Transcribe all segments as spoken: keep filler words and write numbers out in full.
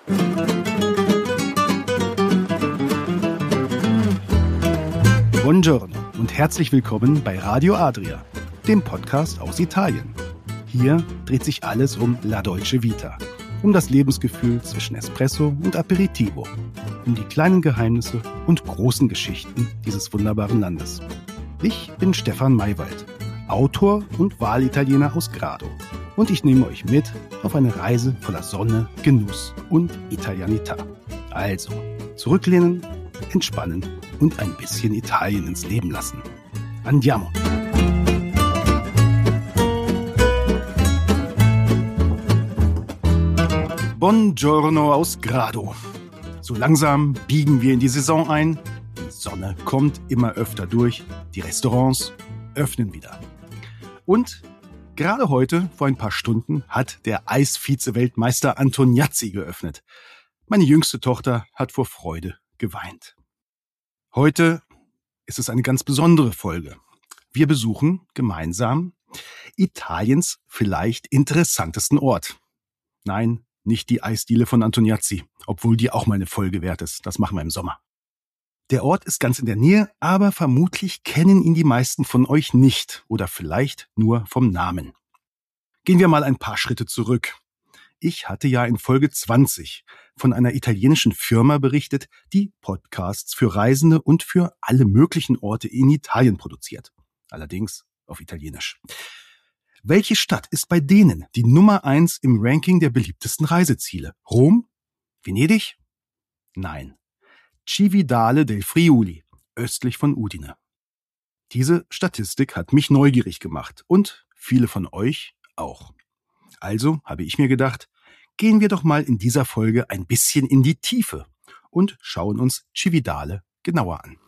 Buongiorno und herzlich willkommen bei Radio Adria, dem Podcast aus Italien. Hier dreht sich alles um La Dolce Vita, um das Lebensgefühl zwischen Espresso und Aperitivo, um die kleinen Geheimnisse und großen Geschichten dieses wunderbaren Landes. Ich bin Stefan Maywald, Autor und Wahlitaliener aus Grado, und ich nehme euch mit auf eine Reise voller Sonne, Genuss und Italianità. Also, zurücklehnen, entspannen und ein bisschen Italien ins Leben lassen. Andiamo! Buongiorno aus Grado. So langsam biegen wir in die Saison ein. Die Sonne kommt immer öfter durch. Die Restaurants öffnen wieder. Und gerade heute, vor ein paar Stunden, hat der Eisvize-Weltmeister Antoniazzi geöffnet. Meine jüngste Tochter hat vor Freude geweint. Heute ist es eine ganz besondere Folge. Wir besuchen gemeinsam Italiens vielleicht interessantesten Ort. Nein, nicht die Eisdiele von Antoniazzi, obwohl die auch mal eine Folge wert ist. Das machen wir im Sommer. Der Ort ist ganz in der Nähe, aber vermutlich kennen ihn die meisten von euch nicht oder vielleicht nur vom Namen. Gehen wir mal ein paar Schritte zurück. Ich hatte ja in Folge zwanzig von einer italienischen Firma berichtet, die Podcasts für Reisende und für alle möglichen Orte in Italien produziert. Allerdings auf Italienisch. Welche Stadt ist bei denen die Nummer eins im Ranking der beliebtesten Reiseziele? Rom? Venedig? Nein. Cividale del Friuli, östlich von Udine. Diese Statistik hat mich neugierig gemacht und viele von euch auch. Also habe ich mir gedacht, gehen wir doch mal in dieser Folge ein bisschen in die Tiefe und schauen uns Cividale genauer an.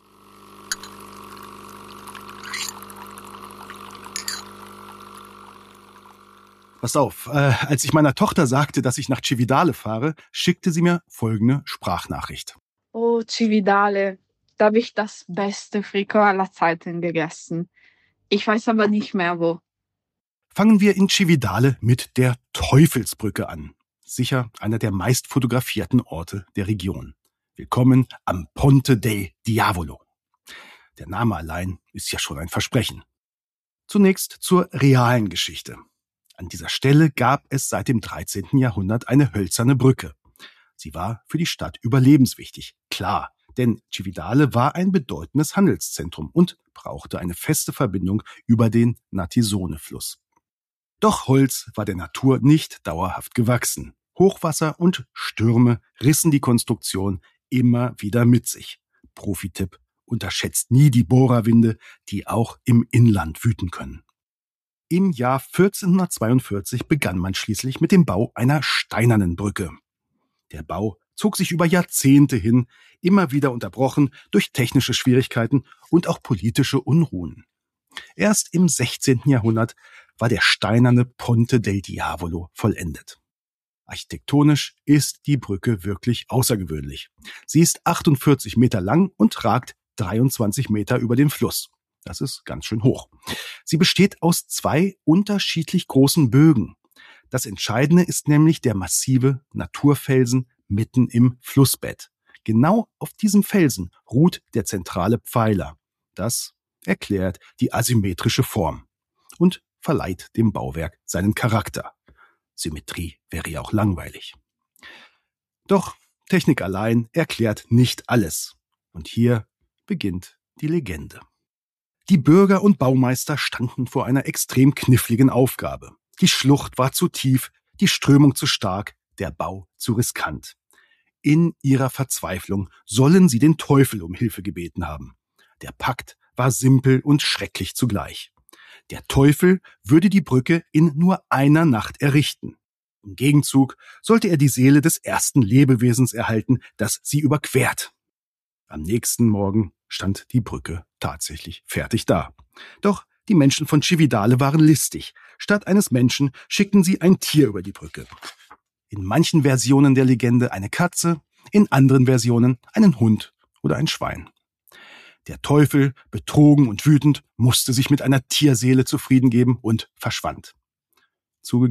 Pass auf, äh, als ich meiner Tochter sagte, dass ich nach Cividale fahre, schickte sie mir folgende Sprachnachricht. Oh, Cividale, da habe ich das beste Frikot aller Zeiten gegessen. Ich weiß aber nicht mehr wo. Fangen wir in Cividale mit der Teufelsbrücke an. Sicher einer der meist fotografierten Orte der Region. Willkommen am Ponte del Diavolo. Der Name allein ist ja schon ein Versprechen. Zunächst zur realen Geschichte. An dieser Stelle gab es seit dem dreizehnten Jahrhundert eine hölzerne Brücke. Sie war für die Stadt überlebenswichtig. Klar, denn Cividale war ein bedeutendes Handelszentrum und brauchte eine feste Verbindung über den Natisone-Fluss. Doch Holz war der Natur nicht dauerhaft gewachsen. Hochwasser und Stürme rissen die Konstruktion immer wieder mit sich. Profi-Tipp: unterschätzt nie die Bohrerwinde, die auch im Inland wüten können. Im Jahr vierzehnhundertzweiundvierzig begann man schließlich mit dem Bau einer steinernen Brücke. Der Bau zog sich über Jahrzehnte hin, immer wieder unterbrochen durch technische Schwierigkeiten und auch politische Unruhen. Erst im sechzehnten Jahrhundert war der steinerne Ponte del Diavolo vollendet. Architektonisch ist die Brücke wirklich außergewöhnlich. Sie ist achtundvierzig Meter lang und ragt dreiundzwanzig Meter über den Fluss. Das ist ganz schön hoch. Sie besteht aus zwei unterschiedlich großen Bögen. Das Entscheidende ist nämlich der massive Naturfelsen mitten im Flussbett. Genau auf diesem Felsen ruht der zentrale Pfeiler. Das erklärt die asymmetrische Form und verleiht dem Bauwerk seinen Charakter. Symmetrie wäre ja auch langweilig. Doch Technik allein erklärt nicht alles. Und hier beginnt die Legende. Die Bürger und Baumeister standen vor einer extrem kniffligen Aufgabe. Die Schlucht war zu tief, die Strömung zu stark, der Bau zu riskant. In ihrer Verzweiflung sollen sie den Teufel um Hilfe gebeten haben. Der Pakt war simpel und schrecklich zugleich. Der Teufel würde die Brücke in nur einer Nacht errichten. Im Gegenzug sollte er die Seele des ersten Lebewesens erhalten, das sie überquert. Am nächsten Morgen stand die Brücke tatsächlich fertig da. Doch die Menschen von Cividale waren listig. Statt eines Menschen schickten sie ein Tier über die Brücke. In manchen Versionen der Legende eine Katze, in anderen Versionen einen Hund oder ein Schwein. Der Teufel, betrogen und wütend, musste sich mit einer Tierseele zufrieden geben und verschwand. Zugegeben,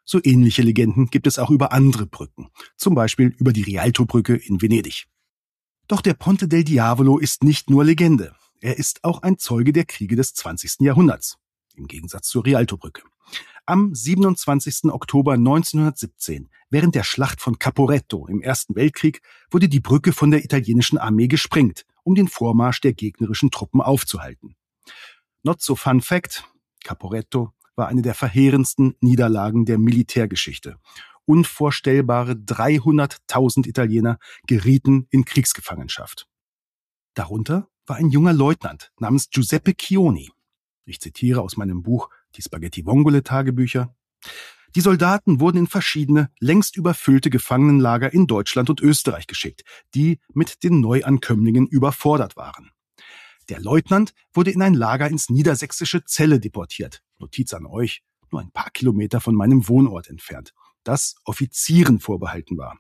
So ähnliche Legenden gibt es auch über andere Brücken, zum Beispiel über die Rialtobrücke in Venedig. Doch der Ponte del Diavolo ist nicht nur Legende, er ist auch ein Zeuge der Kriege des zwanzigsten Jahrhunderts, im Gegensatz zur Rialtobrücke. Am siebenundzwanzigsten Oktober neunzehnhundertsiebzehn, während der Schlacht von Caporetto im Ersten Weltkrieg, wurde die Brücke von der italienischen Armee gesprengt, um den Vormarsch der gegnerischen Truppen aufzuhalten. Not so fun fact: Caporetto war eine der verheerendsten Niederlagen der Militärgeschichte. Unvorstellbare dreihunderttausend Italiener gerieten in Kriegsgefangenschaft. Darunter war ein junger Leutnant namens Giuseppe Chioni. Ich zitiere aus meinem Buch Die Spaghetti-Vongole-Tagebücher. Die Soldaten wurden in verschiedene, längst überfüllte Gefangenenlager in Deutschland und Österreich geschickt, die mit den Neuankömmlingen überfordert waren. Der Leutnant wurde in ein Lager ins niedersächsische Celle deportiert. Notiz an euch, nur ein paar Kilometer von meinem Wohnort entfernt, das Offizieren vorbehalten war.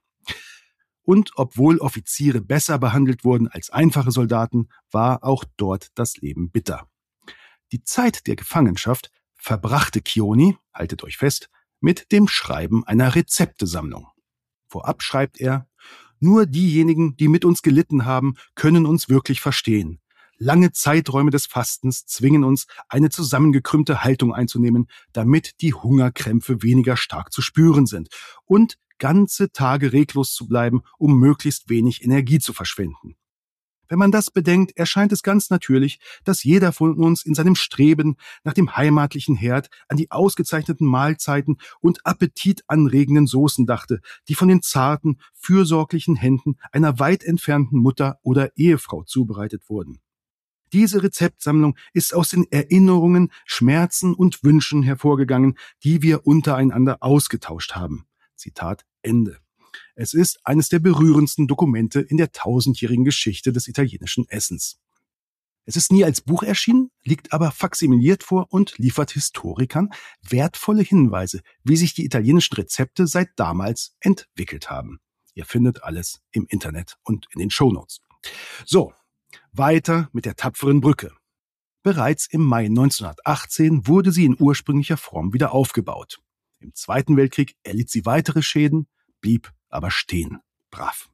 Und obwohl Offiziere besser behandelt wurden als einfache Soldaten, war auch dort das Leben bitter. Die Zeit der Gefangenschaft verbrachte Chioni, haltet euch fest, mit dem Schreiben einer Rezeptesammlung. Vorab schreibt er: Nur diejenigen, die mit uns gelitten haben, können uns wirklich verstehen. Lange Zeiträume des Fastens zwingen uns, eine zusammengekrümmte Haltung einzunehmen, damit die Hungerkrämpfe weniger stark zu spüren sind und ganze Tage reglos zu bleiben, um möglichst wenig Energie zu verschwenden. Wenn man das bedenkt, erscheint es ganz natürlich, dass jeder von uns in seinem Streben nach dem heimatlichen Herd an die ausgezeichneten Mahlzeiten und appetitanregenden Soßen dachte, die von den zarten, fürsorglichen Händen einer weit entfernten Mutter oder Ehefrau zubereitet wurden. Diese Rezeptsammlung ist aus den Erinnerungen, Schmerzen und Wünschen hervorgegangen, die wir untereinander ausgetauscht haben. Zitat Ende. Es ist eines der berührendsten Dokumente in der tausendjährigen Geschichte des italienischen Essens. Es ist nie als Buch erschienen, liegt aber faksimiliert vor und liefert Historikern wertvolle Hinweise, wie sich die italienischen Rezepte seit damals entwickelt haben. Ihr findet alles im Internet und in den Shownotes. So, weiter mit der tapferen Brücke. Bereits im Mai neunzehnhundertachtzehn wurde sie in ursprünglicher Form wieder aufgebaut. Im Zweiten Weltkrieg erlitt sie weitere Schäden, blieb aber stehen. Brav.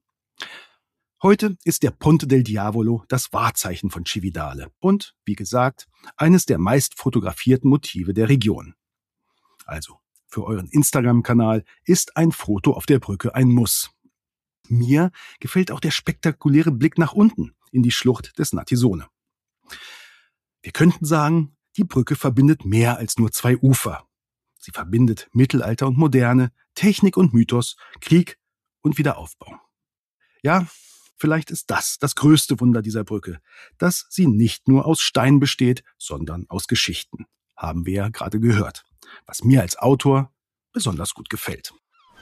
Heute ist der Ponte del Diavolo das Wahrzeichen von Cividale und, wie gesagt, eines der meist fotografierten Motive der Region. Also, für euren Instagram-Kanal ist ein Foto auf der Brücke ein Muss. Mir gefällt auch der spektakuläre Blick nach unten in die Schlucht des Natisone. Wir könnten sagen, die Brücke verbindet mehr als nur zwei Ufer. Sie verbindet Mittelalter und Moderne, Technik und Mythos, Krieg und Wiederaufbau. Ja, vielleicht ist das das größte Wunder dieser Brücke, dass sie nicht nur aus Stein besteht, sondern aus Geschichten. Haben wir ja gerade gehört, was mir als Autor besonders gut gefällt.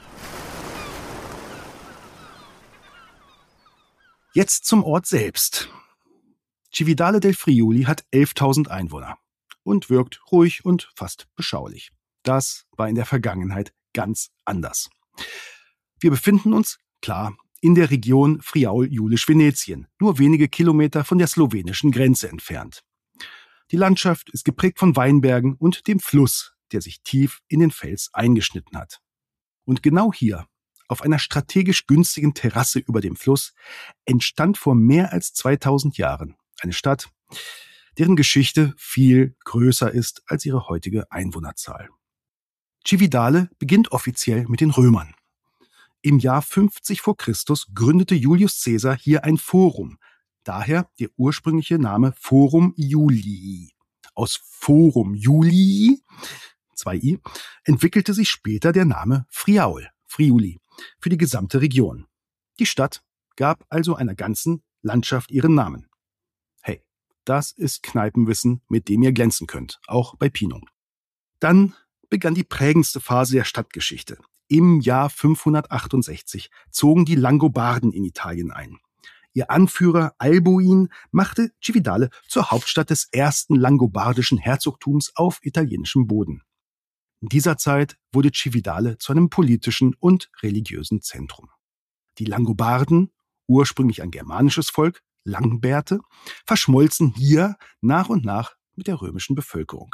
Jetzt zum Ort selbst. Cividale del Friuli hat elftausend Einwohner und wirkt ruhig und fast beschaulich. Das war in der Vergangenheit ganz anders. Wir befinden uns, klar, in der Region Friaul-Julisch-Venetien, nur wenige Kilometer von der slowenischen Grenze entfernt. Die Landschaft ist geprägt von Weinbergen und dem Fluss, der sich tief in den Fels eingeschnitten hat. Und genau hier, auf einer strategisch günstigen Terrasse über dem Fluss, entstand vor mehr als zweitausend Jahren eine Stadt, deren Geschichte viel größer ist als ihre heutige Einwohnerzahl. Cividale beginnt offiziell mit den Römern. Im Jahr fünfzig vor Christus gründete Julius Caesar hier ein Forum, daher der ursprüngliche Name Forum Iulii. Aus Forum Iulii, zwei i, entwickelte sich später der Name Friaul, Friuli, für die gesamte Region. Die Stadt gab also einer ganzen Landschaft ihren Namen. Hey, das ist Kneipenwissen, mit dem ihr glänzen könnt, auch bei Pinot. Dann begann die prägendste Phase der Stadtgeschichte. Im Jahr fünfhundertachtundsechzig zogen die Langobarden in Italien ein. Ihr Anführer Alboin machte Cividale zur Hauptstadt des ersten langobardischen Herzogtums auf italienischem Boden. In dieser Zeit wurde Cividale zu einem politischen und religiösen Zentrum. Die Langobarden, ursprünglich ein germanisches Volk, Langbärte, verschmolzen hier nach und nach mit der römischen Bevölkerung.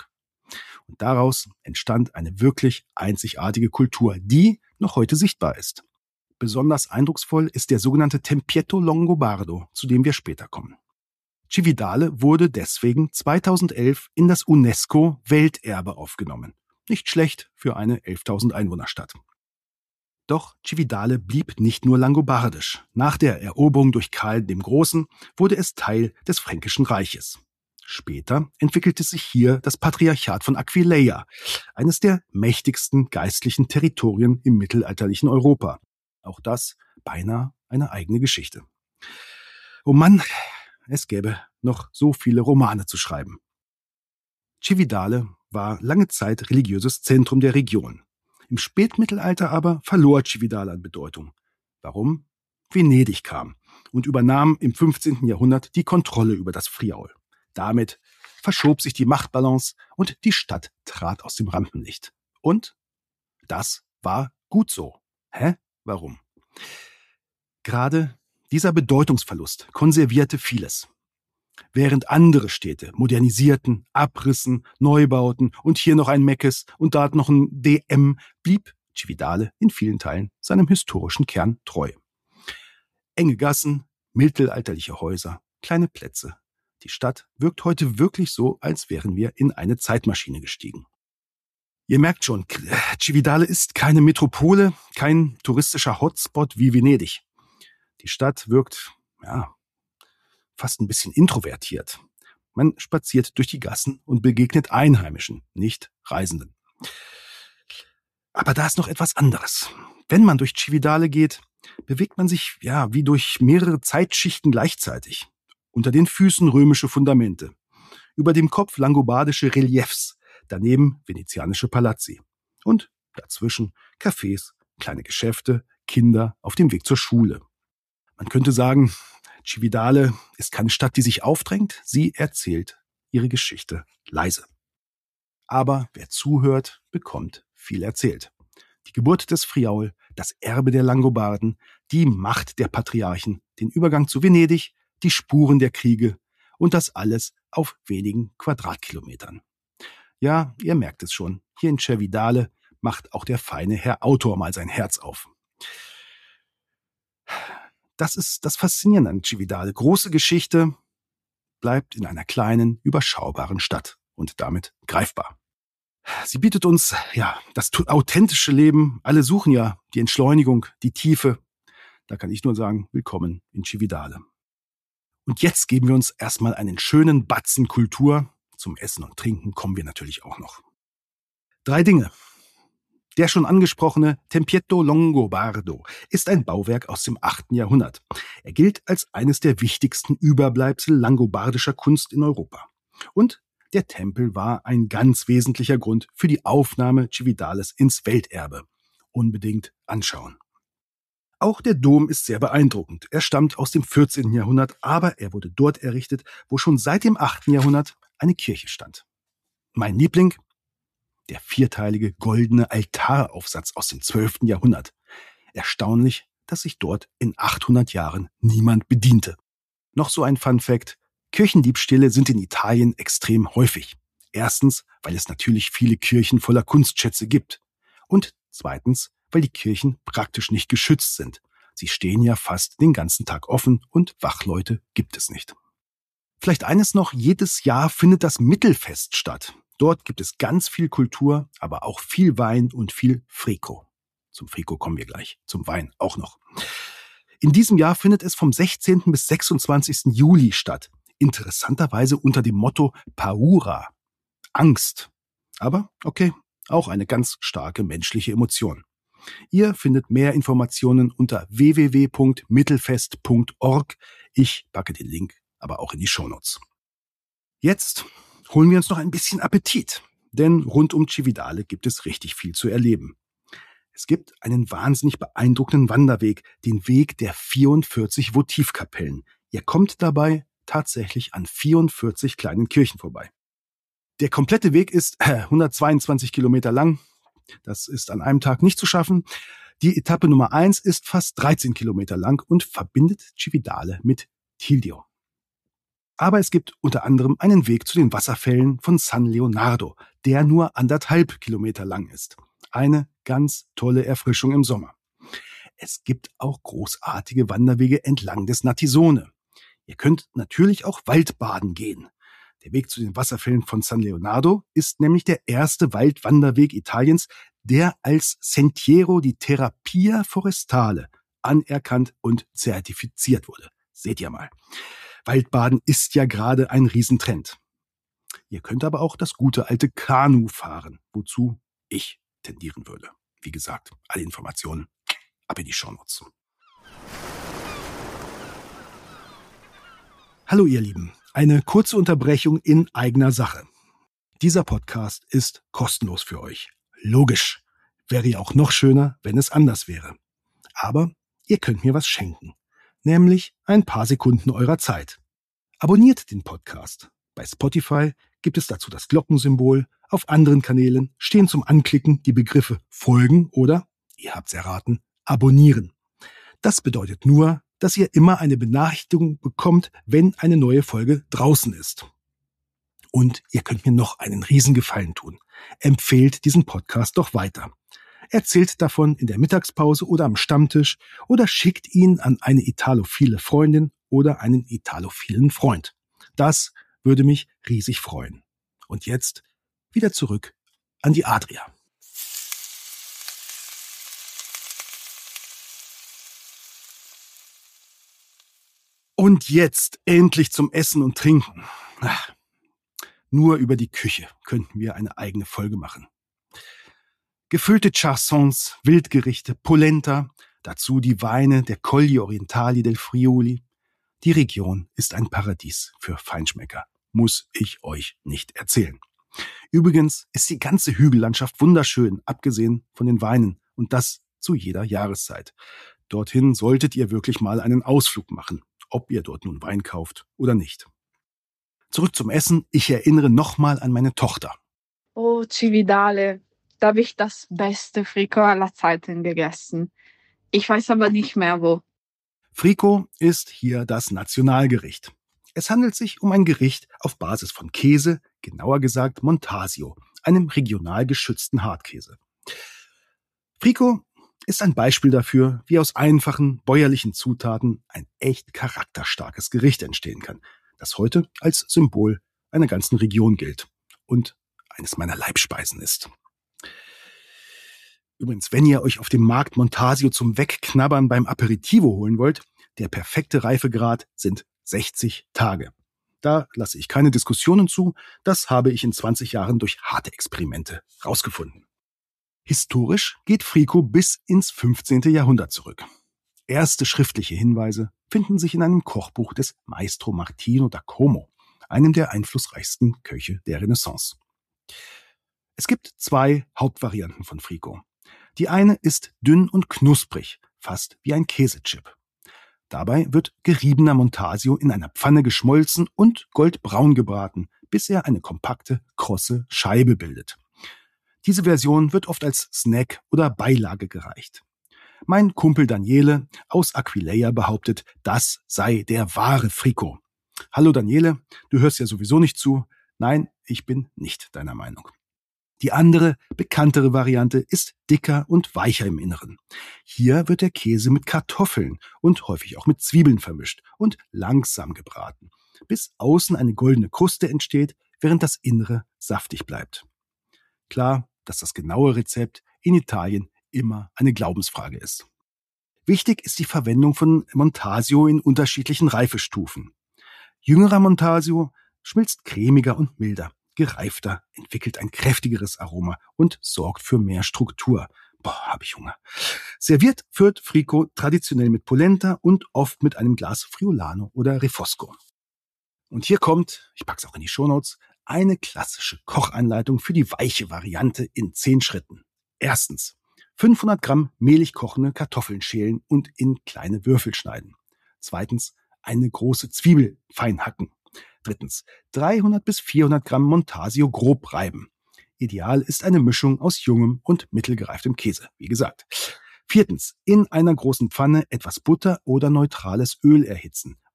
Und daraus entstand eine wirklich einzigartige Kultur, die noch heute sichtbar ist. Besonders eindrucksvoll ist der sogenannte Tempietto Longobardo, zu dem wir später kommen. Cividale wurde deswegen zweitausendelf in das UNESCO-Welterbe aufgenommen. Nicht schlecht für eine elftausend Einwohnerstadt. Doch Cividale blieb nicht nur langobardisch. Nach der Eroberung durch Karl dem Großen wurde es Teil des Fränkischen Reiches. Später entwickelte sich hier das Patriarchat von Aquileia, eines der mächtigsten geistlichen Territorien im mittelalterlichen Europa. Auch das beinahe eine eigene Geschichte. Oh Mann, es gäbe noch so viele Romane zu schreiben. Cividale war lange Zeit religiöses Zentrum der Region. Im Spätmittelalter aber verlor Cividale an Bedeutung. Warum? Venedig kam und übernahm im fünfzehnten Jahrhundert die Kontrolle über das Friaul. Damit verschob sich die Machtbalance und die Stadt trat aus dem Rampenlicht. Und das war gut so. Hä? Warum? Gerade dieser Bedeutungsverlust konservierte vieles. Während andere Städte modernisierten, abrissen, neu bauten und hier noch ein Meckes und dort noch ein D M, blieb Cividale in vielen Teilen seinem historischen Kern treu. Enge Gassen, mittelalterliche Häuser, kleine Plätze. Die Stadt wirkt heute wirklich so, als wären wir in eine Zeitmaschine gestiegen. Ihr merkt schon, Cividale ist keine Metropole, kein touristischer Hotspot wie Venedig. Die Stadt wirkt, ja, fast ein bisschen introvertiert. Man spaziert durch die Gassen und begegnet Einheimischen, nicht Reisenden. Aber da ist noch etwas anderes. Wenn man durch Cividale geht, bewegt man sich ja wie durch mehrere Zeitschichten gleichzeitig. Unter den Füßen römische Fundamente, über dem Kopf langobardische Reliefs, daneben venezianische Palazzi und dazwischen Cafés, kleine Geschäfte, Kinder auf dem Weg zur Schule. Man könnte sagen, Cividale ist keine Stadt, die sich aufdrängt, sie erzählt ihre Geschichte leise. Aber wer zuhört, bekommt viel erzählt. Die Geburt des Friaul, das Erbe der Langobarden, die Macht der Patriarchen, den Übergang zu Venedig, die Spuren der Kriege und das alles auf wenigen Quadratkilometern. Ja, ihr merkt es schon, hier in Cividale macht auch der feine Herr Autor mal sein Herz auf. Das ist das Faszinierende an Cividale. Große Geschichte bleibt in einer kleinen, überschaubaren Stadt und damit greifbar. Sie bietet uns ja das authentische Leben. Alle suchen ja die Entschleunigung, die Tiefe. Da kann ich nur sagen, willkommen in Cividale. Und jetzt geben wir uns erstmal einen schönen Batzen Kultur. Zum Essen und Trinken kommen wir natürlich auch noch. Drei Dinge. Der schon angesprochene Tempietto Longobardo ist ein Bauwerk aus dem achten Jahrhundert. Er gilt als eines der wichtigsten Überbleibsel langobardischer Kunst in Europa. Und der Tempel war ein ganz wesentlicher Grund für die Aufnahme Cividales ins Welterbe. Unbedingt anschauen. Auch der Dom ist sehr beeindruckend. Er stammt aus dem vierzehnten Jahrhundert, aber er wurde dort errichtet, wo schon seit dem achten Jahrhundert eine Kirche stand. Mein Liebling? Der vierteilige goldene Altaraufsatz aus dem zwölften Jahrhundert. Erstaunlich, dass sich dort in achthundert Jahren niemand bediente. Noch so ein Fun Fact: Kirchendiebstähle sind in Italien extrem häufig. Erstens, weil es natürlich viele Kirchen voller Kunstschätze gibt. Und zweitens, weil die Kirchen praktisch nicht geschützt sind. Sie stehen ja fast den ganzen Tag offen und Wachleute gibt es nicht. Vielleicht eines noch, jedes Jahr findet das Mittelfest statt. Dort gibt es ganz viel Kultur, aber auch viel Wein und viel Frico. Zum Frico kommen wir gleich, zum Wein auch noch. In diesem Jahr findet es vom sechzehnten bis sechsundzwanzigsten Juli statt. Interessanterweise unter dem Motto Paura, Angst. Aber okay, auch eine ganz starke menschliche Emotion. Ihr findet mehr Informationen unter w w w punkt mittelfest punkt org. Ich packe den Link aber auch in die Shownotes. Jetzt holen wir uns noch ein bisschen Appetit, denn rund um Cividale gibt es richtig viel zu erleben. Es gibt einen wahnsinnig beeindruckenden Wanderweg, den Weg der vierundvierzig Votivkapellen. Ihr kommt dabei tatsächlich an vierundvierzig kleinen Kirchen vorbei. Der komplette Weg ist hundertzweiundzwanzig Kilometer lang. Das ist an einem Tag nicht zu schaffen. Die Etappe Nummer eins ist fast dreizehn Kilometer lang und verbindet Cividale mit Tildio. Aber es gibt unter anderem einen Weg zu den Wasserfällen von San Leonardo, der nur anderthalb Kilometer lang ist. Eine ganz tolle Erfrischung im Sommer. Es gibt auch großartige Wanderwege entlang des Natisone. Ihr könnt natürlich auch Waldbaden gehen. Der Weg zu den Wasserfällen von San Leonardo ist nämlich der erste Waldwanderweg Italiens, der als Sentiero di Terapia Forestale anerkannt und zertifiziert wurde. Seht ihr mal. Waldbaden ist ja gerade ein Riesentrend. Ihr könnt aber auch das gute alte Kanu fahren, wozu ich tendieren würde. Wie gesagt, alle Informationen ab in die Shownotes. Hallo ihr Lieben, eine kurze Unterbrechung in eigener Sache. Dieser Podcast ist kostenlos für euch. Logisch. Wäre ja auch noch schöner, wenn es anders wäre. Aber ihr könnt mir was schenken. Nämlich ein paar Sekunden eurer Zeit. Abonniert den Podcast. Bei Spotify gibt es dazu das Glockensymbol. Auf anderen Kanälen stehen zum Anklicken die Begriffe folgen oder, ihr habt's erraten, abonnieren. Das bedeutet nur, dass ihr immer eine Benachrichtigung bekommt, wenn eine neue Folge draußen ist. Und ihr könnt mir noch einen Riesengefallen tun. Empfehlt diesen Podcast doch weiter. Erzählt davon in der Mittagspause oder am Stammtisch oder schickt ihn an eine italophile Freundin oder einen italophilen Freund. Das würde mich riesig freuen. Und jetzt wieder zurück an die Adria. Und jetzt endlich zum Essen und Trinken. Ach, nur über die Küche könnten wir eine eigene Folge machen. Gefüllte Charsons, Wildgerichte, Polenta, dazu die Weine der Colli Orientali del Friuli. Die Region ist ein Paradies für Feinschmecker, muss ich euch nicht erzählen. Übrigens ist die ganze Hügellandschaft wunderschön, abgesehen von den Weinen, und das zu jeder Jahreszeit. Dorthin solltet ihr wirklich mal einen Ausflug machen, ob ihr dort nun Wein kauft oder nicht. Zurück zum Essen. Ich erinnere nochmal an meine Tochter. Oh, Cividale, da habe ich das beste Frico aller Zeiten gegessen. Ich weiß aber nicht mehr wo. Frico ist hier das Nationalgericht. Es handelt sich um ein Gericht auf Basis von Käse, genauer gesagt Montasio, einem regional geschützten Hartkäse. Frico ist ein Beispiel dafür, wie aus einfachen, bäuerlichen Zutaten ein echt charakterstarkes Gericht entstehen kann, das heute als Symbol einer ganzen Region gilt und eines meiner Leibspeisen ist. Übrigens, wenn ihr euch auf dem Markt Montasio zum Wegknabbern beim Aperitivo holen wollt, der perfekte Reifegrad sind sechzig Tage. Da lasse ich keine Diskussionen zu, das habe ich in zwanzig Jahren durch harte Experimente rausgefunden. Historisch geht Frico bis ins fünfzehnten Jahrhundert zurück. Erste schriftliche Hinweise finden sich in einem Kochbuch des Maestro Martino da Como, einem der einflussreichsten Köche der Renaissance. Es gibt zwei Hauptvarianten von Frico. Die eine ist dünn und knusprig, fast wie ein Käsechip. Dabei wird geriebener Montasio in einer Pfanne geschmolzen und goldbraun gebraten, bis er eine kompakte, krosse Scheibe bildet. Diese Version wird oft als Snack oder Beilage gereicht. Mein Kumpel Daniele aus Aquileia behauptet, das sei der wahre Frico. Hallo Daniele, du hörst ja sowieso nicht zu. Nein, ich bin nicht deiner Meinung. Die andere, bekanntere Variante ist dicker und weicher im Inneren. Hier wird der Käse mit Kartoffeln und häufig auch mit Zwiebeln vermischt und langsam gebraten, bis außen eine goldene Kruste entsteht, während das Innere saftig bleibt. Klar, dass das genaue Rezept in Italien immer eine Glaubensfrage ist. Wichtig ist die Verwendung von Montasio in unterschiedlichen Reifestufen. Jüngerer Montasio schmilzt cremiger und milder. Gereifter entwickelt ein kräftigeres Aroma und sorgt für mehr Struktur. Boah, hab ich Hunger. Serviert wird Frico traditionell mit Polenta und oft mit einem Glas Friulano oder Refosco. Und hier kommt, ich pack's auch in die Shownotes, eine klassische Kocheinleitung für die weiche Variante in zehn Schritten. Erstens, fünfhundert Gramm mehlig kochende Kartoffeln schälen und in kleine Würfel schneiden. Zweitens, eine große Zwiebel fein hacken. Drittens, dreihundert bis vierhundert Gramm Montasio grob reiben. Ideal ist eine Mischung aus jungem und mittelgereiftem Käse, wie gesagt. Viertens, in einer großen Pfanne etwas Butter oder neutrales Öl erhitzen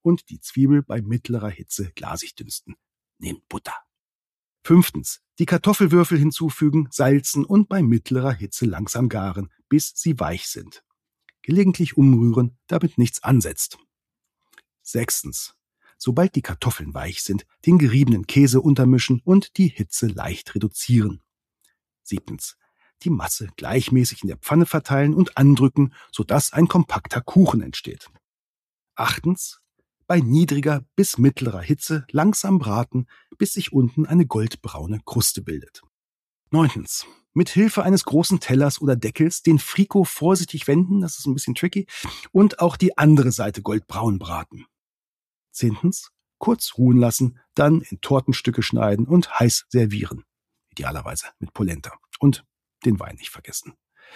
und die Zwiebel bei mittlerer Hitze glasig dünsten. Nehmt Butter. Fünftens. Die Kartoffelwürfel hinzufügen, salzen und bei mittlerer Hitze langsam garen, bis sie weich sind. Gelegentlich umrühren, damit nichts ansetzt. Sechstens. Sobald die Kartoffeln weich sind, den geriebenen Käse untermischen und die Hitze leicht reduzieren. Siebtens. Die Masse gleichmäßig in der Pfanne verteilen und andrücken, sodass ein kompakter Kuchen entsteht. Achtens. Bei niedriger bis mittlerer Hitze langsam braten, bis sich unten eine goldbraune Kruste bildet. Neuntens. Mit Hilfe eines großen Tellers oder Deckels den Friko vorsichtig wenden, das ist ein bisschen tricky, und auch die andere Seite goldbraun braten. Zehntens. Kurz ruhen lassen, dann in Tortenstücke schneiden und heiß servieren. Idealerweise mit Polenta. Und den Wein nicht vergessen.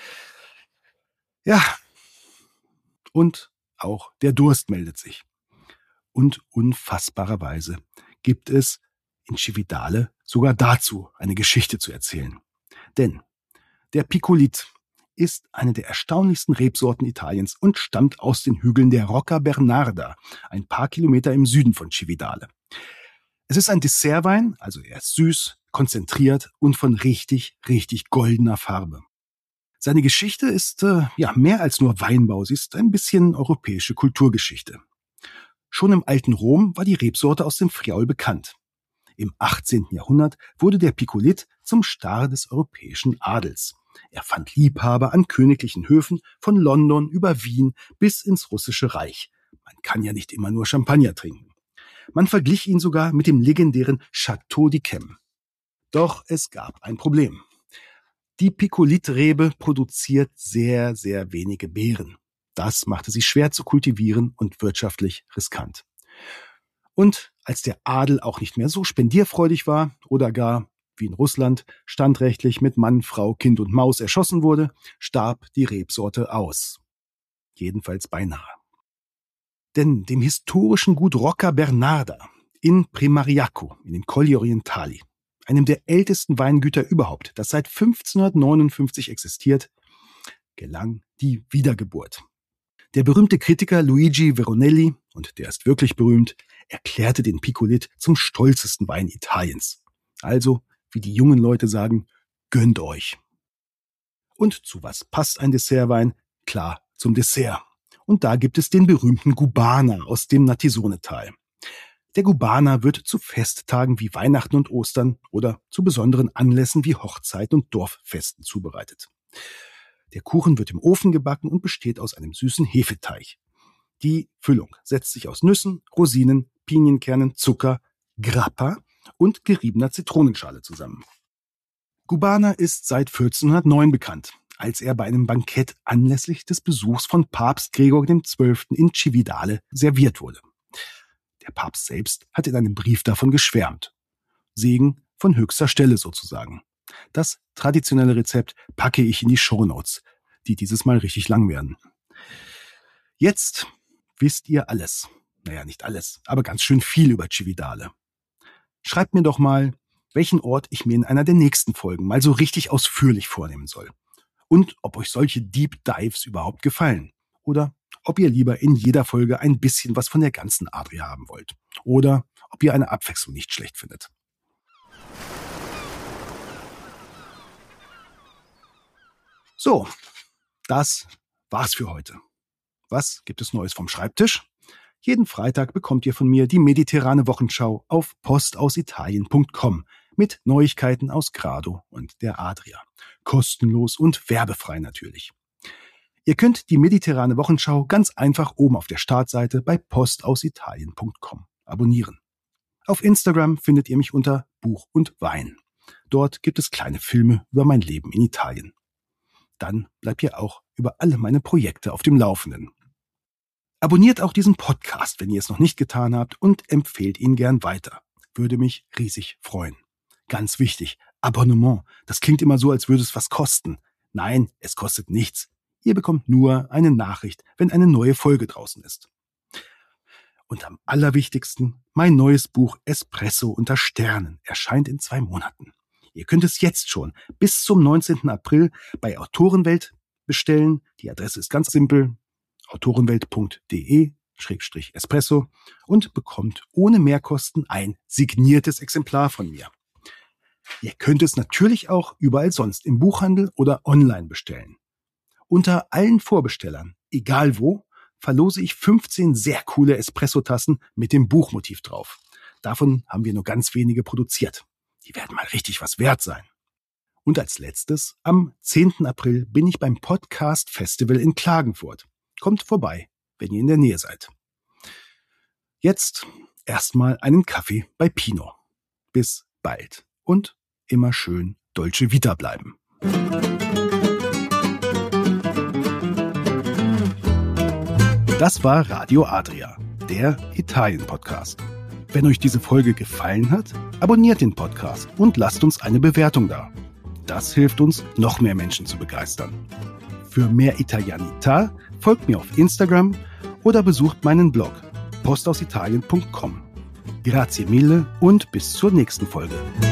Ja, und auch der Durst meldet sich. Und unfassbarerweise gibt es in Cividale sogar dazu eine Geschichte zu erzählen. Denn der Picolit ist eine der erstaunlichsten Rebsorten Italiens und stammt aus den Hügeln der Rocca Bernarda, ein paar Kilometer im Süden von Cividale. Es ist ein Dessertwein, also er ist süß, konzentriert und von richtig, richtig goldener Farbe. Seine Geschichte ist äh, ja mehr als nur Weinbau, sie ist ein bisschen europäische Kulturgeschichte. Schon im alten Rom war die Rebsorte aus dem Friaul bekannt. Im achtzehnten Jahrhundert wurde der Picolit zum Star des europäischen Adels. Er fand Liebhaber an königlichen Höfen von London über Wien bis ins Russische Reich. Man kann ja nicht immer nur Champagner trinken. Man verglich ihn sogar mit dem legendären Château d'Yquem. Doch es gab ein Problem. Die Picolit-Rebe produziert sehr, sehr wenige Beeren. Das machte sie schwer zu kultivieren und wirtschaftlich riskant. Und als der Adel auch nicht mehr so spendierfreudig war oder gar, wie in Russland, standrechtlich mit Mann, Frau, Kind und Maus erschossen wurde, starb die Rebsorte aus. Jedenfalls beinahe. Denn dem historischen Gut Rocca Bernarda in Primariaco, in den Colli Orientali, einem der ältesten Weingüter überhaupt, das seit fünfzehnhundertneunundfünfzig existiert, gelang die Wiedergeburt. Der berühmte Kritiker Luigi Veronelli, und der ist wirklich berühmt, erklärte den Picolit zum stolzesten Wein Italiens. Also, wie die jungen Leute sagen, gönnt euch. Und zu was passt ein Dessertwein? Klar, zum Dessert. Und da gibt es den berühmten Gubana aus dem Natisone-Tal. Der Gubana wird zu Festtagen wie Weihnachten und Ostern oder zu besonderen Anlässen wie Hochzeit und Dorffesten zubereitet. Der Kuchen wird im Ofen gebacken und besteht aus einem süßen Hefeteig. Die Füllung setzt sich aus Nüssen, Rosinen, Pinienkernen, Zucker, Grappa und geriebener Zitronenschale zusammen. Gubana ist seit vierzehnhundertneun bekannt, als er bei einem Bankett anlässlich des Besuchs von Papst Gregor der Zwölfte in Cividale serviert wurde. Der Papst selbst hat in einem Brief davon geschwärmt. Segen von höchster Stelle sozusagen. Das traditionelle Rezept packe ich in die Shownotes, die dieses Mal richtig lang werden. Jetzt wisst ihr alles. Naja, nicht alles, aber ganz schön viel über Cividale. Schreibt mir doch mal, welchen Ort ich mir in einer der nächsten Folgen mal so richtig ausführlich vornehmen soll. Und ob euch solche Deep Dives überhaupt gefallen. Oder ob ihr lieber in jeder Folge ein bisschen was von der ganzen Adria haben wollt. Oder ob ihr eine Abwechslung nicht schlecht findet. So, das war's für heute. Was gibt es Neues vom Schreibtisch? Jeden Freitag bekommt ihr von mir die mediterrane Wochenschau auf postausitalien punkt com mit Neuigkeiten aus Grado und der Adria. Kostenlos und werbefrei natürlich. Ihr könnt die mediterrane Wochenschau ganz einfach oben auf der Startseite bei postausitalien punkt com abonnieren. Auf Instagram findet ihr mich unter Buch und Wein. Dort gibt es kleine Filme über mein Leben in Italien. Dann bleibt ihr auch über alle meine Projekte auf dem Laufenden. Abonniert auch diesen Podcast, wenn ihr es noch nicht getan habt, und empfehlt ihn gern weiter. Würde mich riesig freuen. Ganz wichtig, Abonnement. Das klingt immer so, als würde es was kosten. Nein, es kostet nichts. Ihr bekommt nur eine Nachricht, wenn eine neue Folge draußen ist. Und am allerwichtigsten, mein neues Buch Espresso unter Sternen erscheint in zwei Monaten. Ihr könnt es jetzt schon bis zum neunzehnten April bei Autorenwelt bestellen. Die Adresse ist ganz simpel, autorenwelt punkt de Schrägstrich Espresso und bekommt ohne Mehrkosten ein signiertes Exemplar von mir. Ihr könnt es natürlich auch überall sonst im Buchhandel oder online bestellen. Unter allen Vorbestellern, egal wo, verlose ich fünfzehn sehr coole Espresso-Tassen mit dem Buchmotiv drauf. Davon haben wir nur ganz wenige produziert. Die werden mal richtig was wert sein. Und als letztes, am zehnten April bin ich beim Podcast Festival in Klagenfurt. Kommt vorbei, wenn ihr in der Nähe seid. Jetzt erstmal einen Kaffee bei Pino. Bis bald und immer schön Dolce Vita bleiben. Das war Radio Adria, der Italien-Podcast. Wenn euch diese Folge gefallen hat, abonniert den Podcast und lasst uns eine Bewertung da. Das hilft uns, noch mehr Menschen zu begeistern. Für mehr Italianità folgt mir auf Instagram oder besucht meinen Blog postausitalien punkt com. Grazie mille und bis zur nächsten Folge.